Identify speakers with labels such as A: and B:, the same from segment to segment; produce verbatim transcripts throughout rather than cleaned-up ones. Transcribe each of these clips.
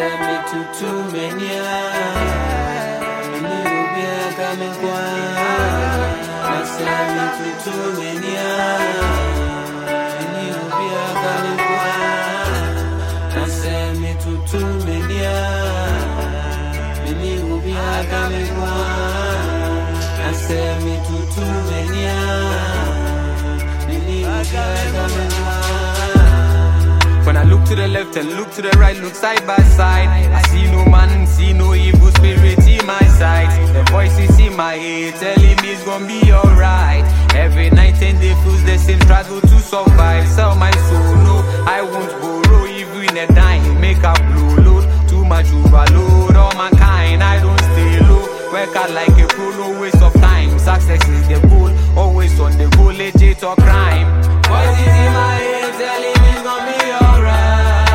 A: said me to too many. Many will be coming one. I said me to too many. Many will be coming one. I said me to too many. Many will be coming one. I said me to too many. Many will be coming one. When I look to the left and look to the right, look side by side, I see no man, see no evil spirit in my sight. The voices in my head telling me it's gonna be alright. Every night and day feels the same struggle to survive. Sell my soul, no, I won't borrow. Even a dime, make a blue load. Too much overload, all mankind, I don't stay low. Work out like a pro, no waste of time. Success is the goal, always on the goal, legit or crime. Voices in my head telling me it's gonna be alright.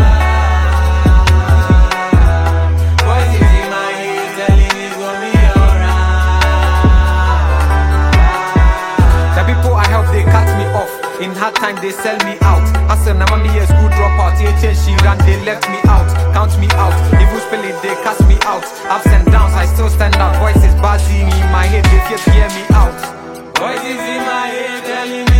A: Voices in my head telling me it's gonna be alright. The people I help, they cut me off. In hard time, they sell me out. Ask them, now I'm a school dropout. H N she ran, they left me out. Count me out. Evil spilling, they cast me out. Ups and downs, I still stand up. Voices buzzing in my head, they can't hear me out. Voices in my head telling me